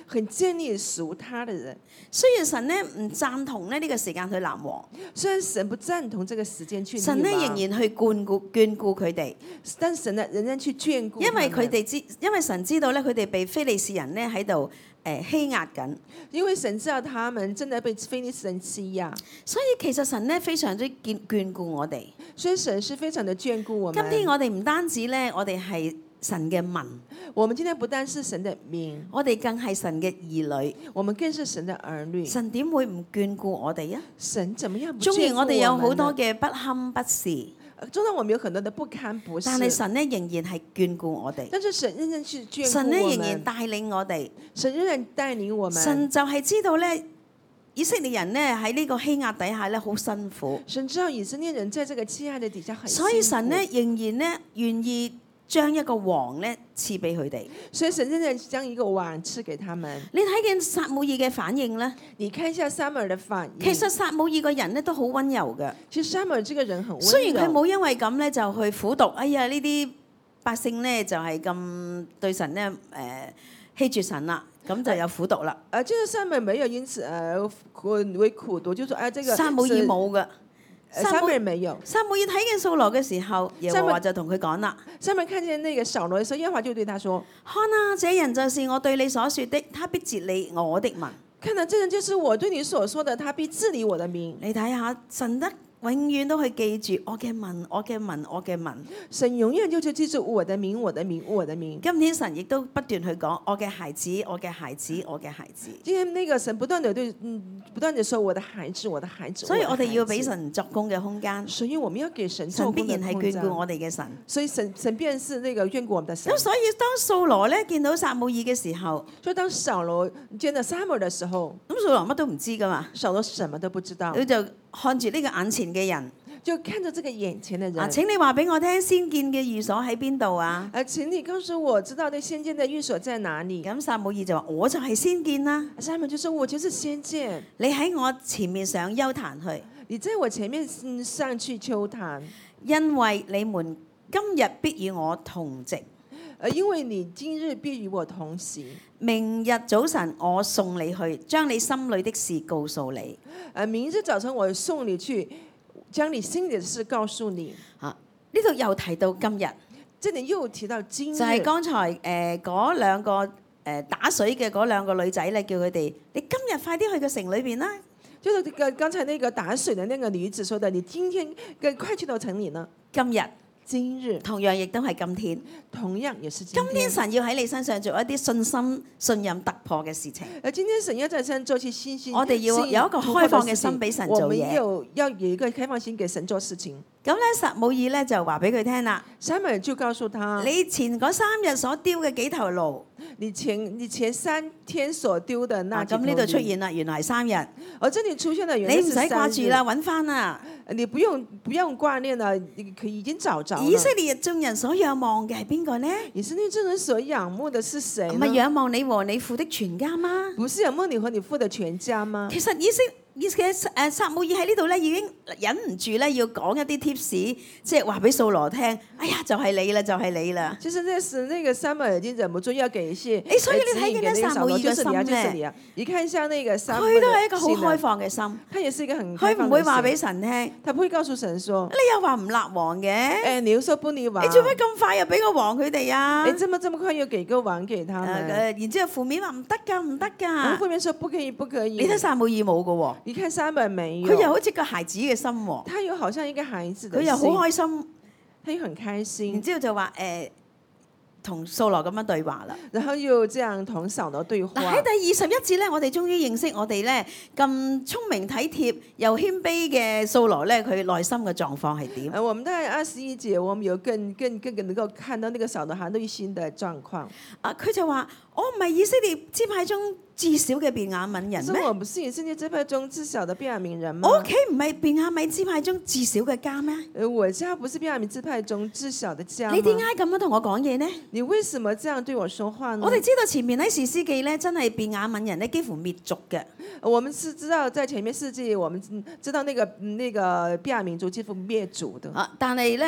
很建立屬他的人。
雖然神咧唔贊同咧呢個時間去立王，
雖然神不贊同這個時間去立
神咧仍
王，
然去眷顧眷顧佢哋，
但神呢仍然去眷顧他們，
因為佢哋知，因為神知道咧佢哋被非利士人咧喺度誒欺壓緊，
因為神知道他們真的被非利士人欺壓，
所以其實神咧非常之眷眷顧我哋。
所以神是非常的眷顧我們。
今天我哋唔單止咧，我哋係神嘅民，
我們今天不單是神的民，
我哋更係神嘅兒女。
我們更是神的兒女。
神點會唔眷顧我哋啊？
神怎麼樣不眷顧我們呢？
縱然我哋有好多嘅不堪不是，
縱然我們有很多的不堪不是，
但係神咧仍然係眷顧我哋。
但是神仍然去眷顧我們。
神咧仍然帶領我哋。
神仍然帶領我們。
神就係知道咧，以色列人咧喺呢個欺壓底下咧好辛苦。
神知道以色列人在這個欺壓的底下很辛苦。
所以神咧仍然咧願意將一個王咧賜俾佢哋。
所以神仍然將一個王賜給他們。
你睇見撒母耳嘅反應咧？
你看一下撒母耳的反應。
其實撒母耳個人咧都好溫柔嘅。
其實撒母耳這個人很溫柔。
雖然佢冇因為咁咧就去苦毒，哎呀呢啲百姓咧就係咁對神咧誒欺絕神啦，咁就有苦毒啦。
啊，就是撒母耳沒有因此而為苦毒，就說啊，這個
撒母耳冇嘅。
撒母耳沒有。
撒母耳睇見掃羅嘅時候，耶和華就同佢講啦。
撒母耳看見那個掃羅嘅時候，耶和華就對他說：
看啊，這人就是我對你所說的，他必治理我的民。
看啊，這人就是我對你所說的，他必治理我的民。
你睇下，神得永遠都去記住我嘅民，我嘅民，我嘅民。
神永遠就去記住我的名，我的名，我的名。
今天神亦都不斷去講我嘅孩子，我嘅孩子，我嘅孩子。
今天那個神不斷地對，嗯，不斷地說我的孩子，我的孩子。
所以我哋要俾神作工嘅空間。
所以我們要給神作
神必
工的空間。
然係眷顧我哋嘅神。
所以神神便是那個眷顧我們的神。
咁所以當掃羅咧見到撒母耳嘅時候，
所以當掃羅見到撒母耳的時候，
咁掃羅乜都唔知噶嘛，
掃羅什麼都不知道，
佢就看住呢個眼前嘅人。
就看着這個眼前的人。
啊！請你話俾我聽，先見嘅寓所喺邊度啊？
啊！請你告訴我，知道那先見的寓所在哪裡？
咁撒母耳就話：我就係先見啦。
撒母耳就說：我就是先見。
你喺我前面上丘壇去，
你在我前面上去丘壇，
因為你們今日必與我同席。
呃，因為你今日必與我同席。
明日早晨我送你去，將你心裡的事告訴你。
呃，明日早晨我送你去。將你心裡的事告訴你。
啊，呢度又提到今日，
這裡又提到今日，
就係剛才誒嗰、呃、兩個誒、呃、打水嘅嗰兩個女仔咧，叫佢哋你今日快啲去個城裏邊啦。
就是個剛才那個打水的那個女子說的，你今天快去到城裡呢？
今日。
今日
同樣亦都係今天，
同樣也是今天。
今天神要喺你身上做一啲信心、信任突破嘅事情。
誒，今天神要在身上做起信心，
我哋要有一個開放嘅心俾神做嘢。
我們有要有一個開放心給神做事情。
咁咧，撒母耳咧就話俾佢聽啦。
撒母耳就告訴他：
你前嗰三日所丟嘅幾頭驢，
你前你前三天所丟的那幾頭驢。咁
呢度出現啦，原來係三日。
哦，這裡出現了，原來
你唔使掛住啦，揾翻啦。
你不用不用掛念啦，佢已經找着。
以色列眾人所仰望嘅係邊個呢？
以色列眾人所仰慕的是誰呢？
唔係仰望你和你父的全家嗎？
不是仰慕你和你父的全家嗎？
其實以色嘅誒撒母耳喺呢度咧，已經忍唔住咧，要講一啲 tips，即係話俾掃羅聽。哎呀，就係你啦，就係你啦。
其實那時那個撒母耳已經忍不住要給一些
誒，所以你睇見咧撒母耳嘅心咧，
你看一下那個撒母
佢都係一個好開放嘅心。
他也是一個很
佢唔會話俾神聽，
他不會告訴神說：
你又話唔立王嘅？
誒，你又說不立王，
你做咩咁快又俾個王佢哋啊？
你這麼這麼快又給個王給他們？
然之後負面話唔得㗎，唔得㗎。
負面說不可以，不可以。
你睇撒母耳冇㗎喎，
你看撒母耳沒。
佢又好似個孩子嘅心喎，
他又好像一個孩子的心，
佢又好開心，
他又很開心。
然之後就話誒，同掃羅咁樣對話啦，
然後又這樣同掃羅對話。
喺第二十一節咧，我哋終於認識我哋咧咁聰明體貼又謙卑嘅掃羅咧，佢內心嘅狀況係點？
誒，我們在二十一節，我們有更更更能夠看到那個掃羅他內心的狀況。
啊，佢就話：我唔係以色列支派中至少嘅便雅憫人咩？
我唔是以色列支派中至小的便雅憫人嗎？
我屋企唔係便雅憫支派中至少嘅家咩？
誒，我家不是便雅憫支派中至小的家嗎？
你點解咁樣同我講嘢呢？
你為什麼這樣對我說話呢？
我哋知道前面喺士師記咧，真係便雅憫人咧幾乎滅族嘅。
我們是知道在前面世紀，我們知道那個那個便雅憫族幾乎滅族的。
啊，但係咧。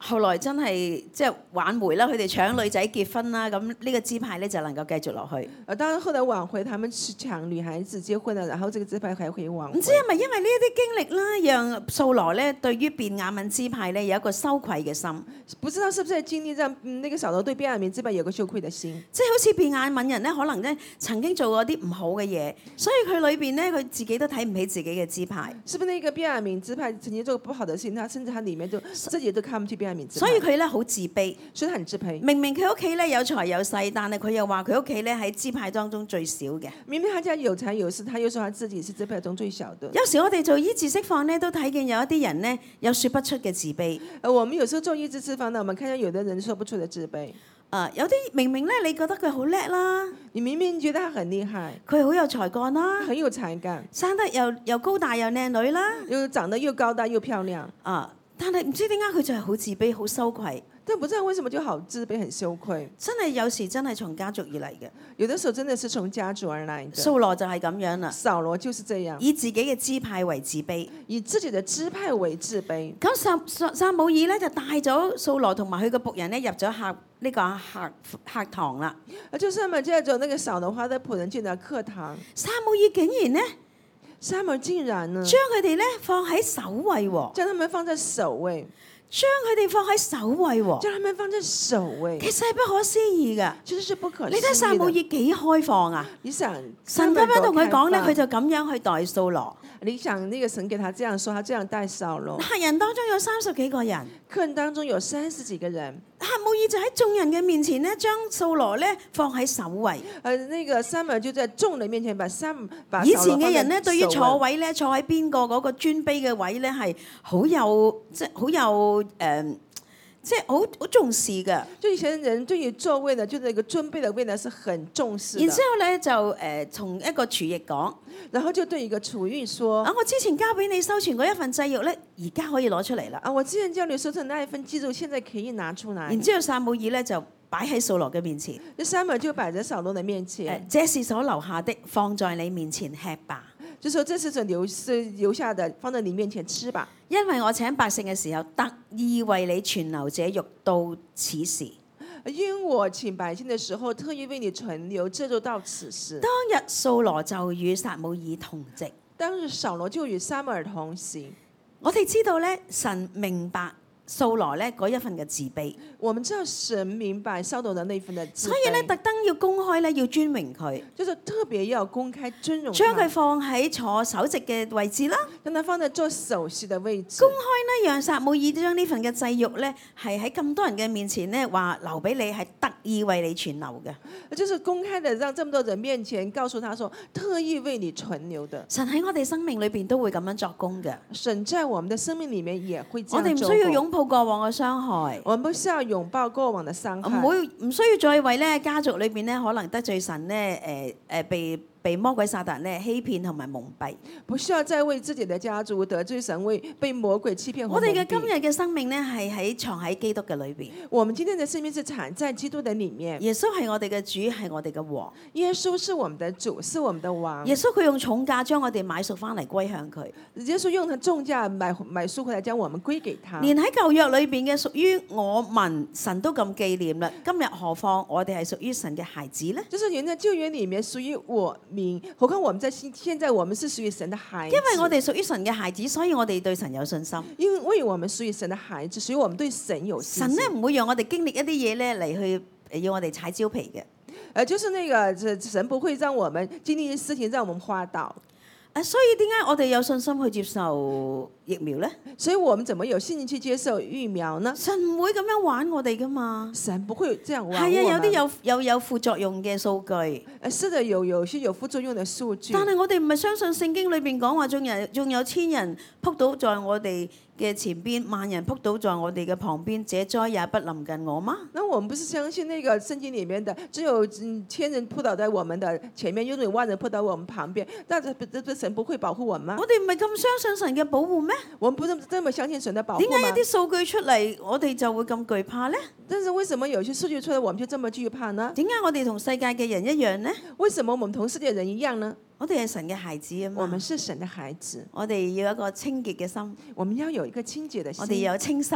後來真係即係挽回啦，佢哋搶女仔結婚啦，咁呢個支派咧就能夠繼續落去。
呃，當然後來挽回，他們去搶女孩子結婚了，然後這個支派還可以挽回。
唔知係咪因為呢一啲經歷啦，讓掃羅咧對於便雅憫支派咧有一個羞愧嘅心。
不知道是不是經歷讓嗯那個掃羅對便雅憫支派有個羞愧的心？
即係好似便雅憫人咧，可能咧曾經做過啲唔好嘅嘢，所以佢裏邊咧佢自己都睇唔起自己嘅支派。
是不是那個便雅憫支派曾經做過不好的事情？他甚至他裡面就自己都看不起便雅憫支派。
所以佢咧好自卑，
所以他很自卑。
明明佢屋企咧有財有勢，但係佢又話佢屋企咧喺支派當中最少嘅。
明明他家有財有勢，他又說他自己是支派中最小的。
有時我哋做醫治釋放咧，都睇見有一啲人咧有説不出嘅自卑。
呃，我們有時候做醫治釋放呢，我們看見有的人說不出的自卑。
啊、有啲明明咧，你覺得佢好叻啦，
你明明覺得他很厲害，
佢好有才幹啦，
很有才幹，
生得又又高大又靚女啦，
又長得又高大又漂亮。
啊！但係唔知點解佢就係好自卑、好羞愧。
但不知道為什麼就好自卑、很羞愧。
真係有時真係從家族而嚟嘅。
有的時候真的是從家族而來的。
掃羅就係咁樣啦，
掃羅就是這樣，
以自己嘅支派為自卑。
以自己的支派為自卑。
咁撒撒撒母耳咧就帶咗掃羅同埋佢個僕人咧入咗客呢個客客堂啦。
啊，就撒母耳接着那個掃羅花的僕人進了客堂。
撒母耳竟然咧
撒母耳竟然呢，
將佢哋咧放喺首位喎，
將他們放在首位，
將佢哋放喺首位喎，
將他們放在首位，
其實係不可思議㗎。
其實是不可思議的。
你睇撒母耳幾開放啊！
你想
神咁樣同佢講咧，佢
就
就咁樣去待掃羅。
你想那個神給他這樣說，他這樣帶掃羅。
客人當中有三十幾個人，
客人當中有三十幾個人，
撒母耳就喺眾人嘅面前咧，將掃羅咧放喺首位。
呃，那個撒母耳就在眾人面前把撒把
以前嘅人咧，對於
掃羅放在首位。
坐位咧，坐喺邊個嗰個尊卑嘅位咧，係好有即係好有誒、呃，即係好好重視嘅。
就以前人對於座位呢，就那個尊卑的位呢，是很重視的。
然之後咧就誒，從、呃、一個廚役講，
然後就對一個廚役說：
啊，我之前交俾你收存嗰一份祭肉咧，而家可以攞出嚟啦。
啊，我之前叫你收存那一份祭肉，現在可以拿出來。
然之後撒母耳咧就擺喺掃羅嘅面前，
那撒母耳就擺在掃羅的面
誒、
前，
這是所留下的，放在你面前吃吧。
就說這是所留是留下的，放在你面前吃吧。
因為我請百姓嘅時候，特意為你存留這肉到此時。
因我請百姓的時候，特意為你存留這肉到此時。
當日掃羅就與撒母耳同席。
當日掃羅就與撒母耳同行。
我哋知道咧，神明白掃羅咧嗰一份嘅自卑，
我們知道神明白掃羅的那份的自卑，
所以咧特登要公開咧要尊榮佢，
就是特別要公開尊榮他，
將佢放喺坐首席嘅位置啦。
將他放在做首席的位置，
公開咧讓撒母耳將呢份嘅祭肉咧係喺咁多人嘅面前咧話留俾你，係特意為你存留嘅。
就是公開的讓這麼多人面前告訴他說，特意為你存留的。
神喺我哋生命裏邊都會咁樣作工嘅。
神在我們的生命裡面也會這樣做。
我哋唔需要擁抱過往嘅傷害，
我們不需要擁抱過往的傷害，
唔會唔需要再為咧家族裏邊咧可能得罪神咧誒誒被被魔鬼撒旦咧欺騙同埋蒙蔽，
不需要再為自己的家族得罪神，為被魔鬼欺騙。
我哋嘅今日嘅生命咧係喺藏喺基督嘅裏邊。
我們今天的生命是藏在基督的裡面。
耶穌係我哋嘅主，係我哋嘅王。
耶穌是我們的主，是我們的王。
耶穌佢用重價將我哋買贖翻嚟歸向佢。
耶穌用他重價買買贖回來，將我們歸給他。
連喺舊約裏邊嘅屬於我民神都咁紀念啦，今日何況我哋係屬於神嘅孩子呢？
就是連在舊約裡面屬於我民，何況我們在現現在我們是屬於神的孩子。
因為我哋屬於神嘅孩子，所以我哋對神有信心。
因為我們屬於神的孩子，所以我們對神有信心。
神咧唔會讓我哋經歷一啲嘢咧嚟去要我哋踩蕉皮嘅。
誒，就是那個神不會讓我們經歷一些事情，讓我們滑倒。
誒，所以點解我哋有信心去接受疫苗咧？
所以我們怎麼有信心去接受疫苗呢？
神唔會咁樣玩我哋噶嘛。
神不會這樣玩我們。
係啊，有啲有有有副作用嘅數據。
誒，是的，有有些有副作用嘅數據。
但係我哋唔係相信聖經裏邊講話，眾人仲有千人撲倒在我哋嘅前邊，萬人撲倒在我哋嘅旁邊，這災也不臨近我嗎？
那我們不是相信那個聖經裡面的，只有千人撲倒在我們的前面，又有萬人撲倒我們旁邊，但係這這神不會保護我們嗎？
我哋唔係咁相信神嘅保護咩？
我們不是這麼相信神的保護嗎？
點解一啲數據出嚟，我哋就會咁懼怕呢？
但是為什麼有些數據出來，我們就這麼懼怕呢？
點解我哋同世界嘅人一樣呢？
為什麼我們同世界人一樣呢？
我哋係神嘅孩子啊嘛。
我們是神的孩子，
我哋要一個清潔嘅心，
我們要有一個清潔的心。
我哋有清心，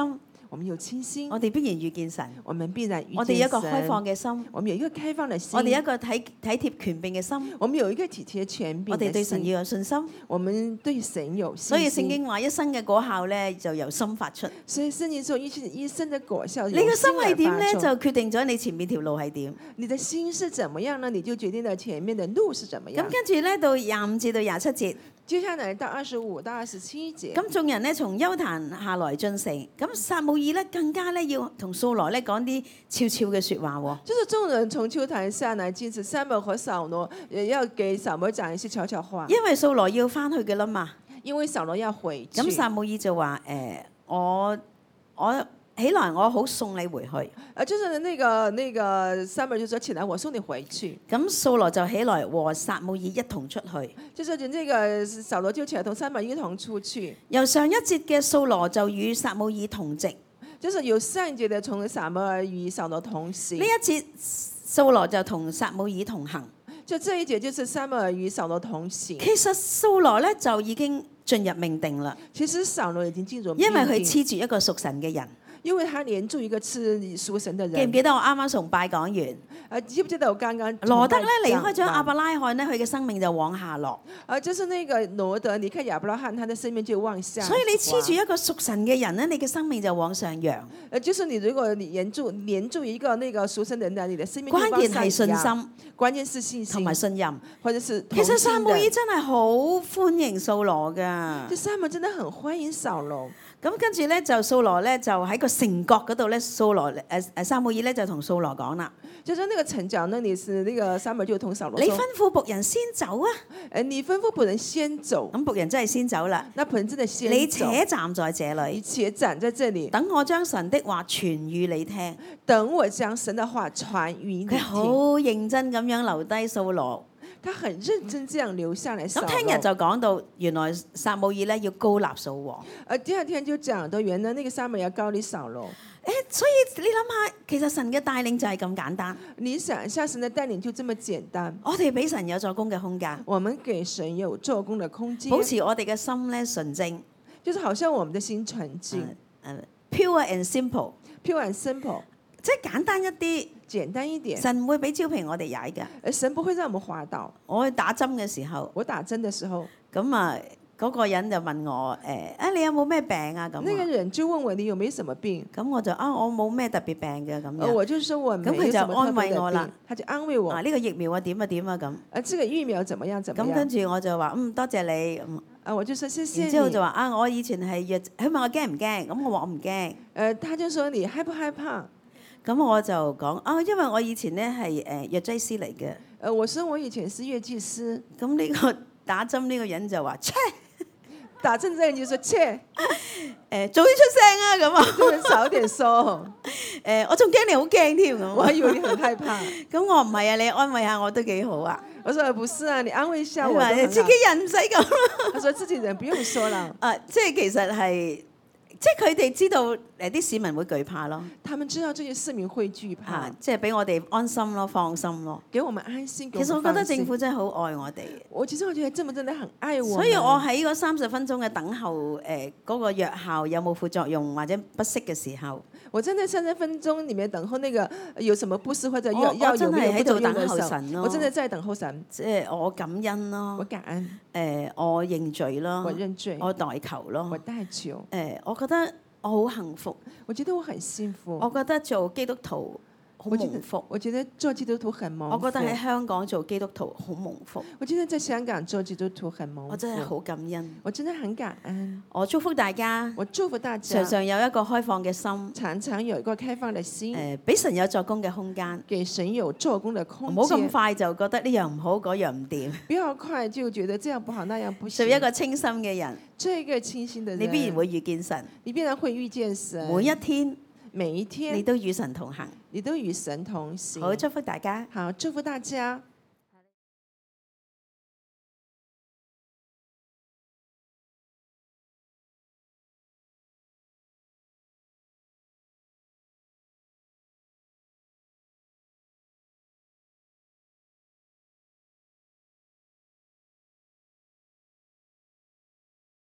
我們有清心，
我哋必然遇見神。
我們必然遇見
我哋有一個開
神
放嘅心，
我們有一個開放的心，
我哋一個體體貼權柄嘅心。
我們有一個體貼權柄
我哋
的心，
對神要有信心。
我們對神有信心。
所以聖經話一生嘅果效咧，就由心發出。
所以聖經說一一生的果效由
你個心係點咧，
心而發出
就決定咗你前面條路係點。
你的心是怎麼樣呢？你就決定了前面的路是怎麼樣。
咁跟住咧，到廿五至到廿七節，
接下來到二十五到二十七節，
咁眾人咧從丘壇下來進城，咁撒母耳咧更加咧要同掃羅咧講啲悄悄嘅説話喎。
就是眾人從丘壇下來進城，撒母耳和掃羅也要給掃羅講一些悄悄話，
因為掃羅要翻去嘅啦嘛。
因為掃羅要回去。
咁撒母耳就話：誒、呃，我我起來，我好送你回去。
啊，就是那個那個撒母耳就說：起來，我送你回去。
咁掃羅就起來和撒母耳一同出去。
就是那個掃羅就起來同撒母耳一同出去。
由上一節嘅掃羅就與撒母耳同席，
就是有上一節的從撒母耳與掃羅同行。
呢一節掃羅就同撒母耳同行。
就這一節就是撒母耳與掃羅同行。
其實掃羅咧就已經進入命定啦，
其實掃羅已經進入命定，
因為佢黐住一個屬神嘅人。
因為他連住一個吃屬神的人。
記唔記得我啱啱崇拜講完？
啊，記不記得我剛剛
羅德咧離開咗亞伯拉罕咧，佢嘅生命就往下落。
啊，就是那個羅德離開亞伯拉罕，他的生命就往下。
所以你黐住一個屬神嘅人咧，你嘅生命就往上揚。
誒，就是你如果你連住連住一個那個屬神的人，你的生命就往上揚。
關鍵係信心，
關鍵是信心
同埋信任，
或者是
其實撒母耳真係好歡迎掃羅㗎。
就撒母耳真的很歡迎掃羅。
咁跟住咧就掃羅咧就喺個城角嗰度咧，掃羅誒誒撒母耳咧就同掃羅講啦。
就在那個城角那裡是那個撒母耳就同掃羅說：
你吩咐僕人先走啊！
誒，你吩咐僕人先走。
咁僕人真係先走啦。
那僕人真的先走。
你且站在這裡，
你且站在這裡，
等我將神的話傳與你聽。
等我將神的話傳與你聽。
佢好認真咁樣留低掃羅。
他很認真這樣留下來。
咁聽日就講到原來撒母耳咧要膏立掃王。
誒，第二天就講到原來那個撒母耳要膏立掃羅。
誒，所以你諗下，其實神嘅帶領就係咁簡單。
你想一下，神嘅帶領就這麼簡單。
我哋俾神有做工嘅空間。
我們給神有做工嘅空間。
保持我哋嘅心咧純正。
就是好像我們的心純淨。
誒、uh, uh,，pure and simple。
pure and simple。
即係簡單一啲。
簡單一點。
神唔會俾招瓶我哋踩嘅。
誒，神不會讓我們滑倒。
我去打針嘅時候。
我打針嘅時候。
咁啊。嗰個人就問我誒，啊你有冇咩病啊？咁
那個人就問我你有沒有什麼病？
咁我就啊我冇咩特別病嘅咁樣。
我就說我沒有什麼特別的病。咁佢就安慰我啦，他就安慰我。啊
呢個疫苗啊點啊點啊咁。
啊，這個疫苗怎麼樣？怎麼樣？
咁跟住我就話嗯多謝你。
啊，我就說謝謝你。
然之後就話啊我以前係藥，佢問我驚唔驚？咁我話我唔驚。
誒，他就說你害不害怕？
咁我就講啊，因為我以前咧係誒藥劑師嚟嘅。
誒，我說我以前是藥劑師。
咁呢個打針呢個人就話切。
打針這人就說切，
誒早啲出聲啊咁啊，
就少點說。
誒我仲驚你好驚添咁，
我還以為你很害怕。
咁我唔係啊，你安慰下我都幾好啊。
我說不是啊，你安慰一下我。
自己人唔使咁啦。
他說自己人不用說啦。
啊，即係其實係。即係佢哋知道誒啲市民會懼怕咯，
他們知道這些市民會懼怕，
啊、即係俾我哋安心咯，放心咯。
給我們安心。
其實我覺得政府真係好愛我哋。
我其實我覺得政府真的很愛我。
所以我喺嗰三十分鐘嘅等候誒嗰、呃那個藥效有冇副作用或者不適嘅時候，
我真係三十分鐘裡面等候那個有什麼不適或者藥
藥
有沒有副作用的時候，
我真係喺度等候神咯。
我真的在等候神。
即係我感恩咯，
我感恩。
誒、呃，我認罪咯，
我認罪。
我代求咯，
我代求。誒、
呃，我覺得。我好幸福，
我覺得我很幸福。
我覺得做基督徒好蒙福。
我覺得做基督徒很蒙福。
我覺得喺香港做基督徒好蒙福。
我覺得在香港做基督徒很蒙福。
我真係好感恩。
我真的很感恩。
我祝福大家。
我祝福大家。
常常有一個開放嘅心。
常常有一個開放嘅心。
誒，俾神有作工嘅空間。
給神有做工嘅空間。
唔好咁快就覺得呢樣唔好，嗰樣唔掂。
不要快就覺得這樣不好，那樣不行。
做一個清心嘅人。
做一個清心嘅人。
你必然會遇見神。
你必然會遇見神。
每一天。
每一天。
你都與神同行。
你都與神同行。
好，祝福大家。
好，祝福大家。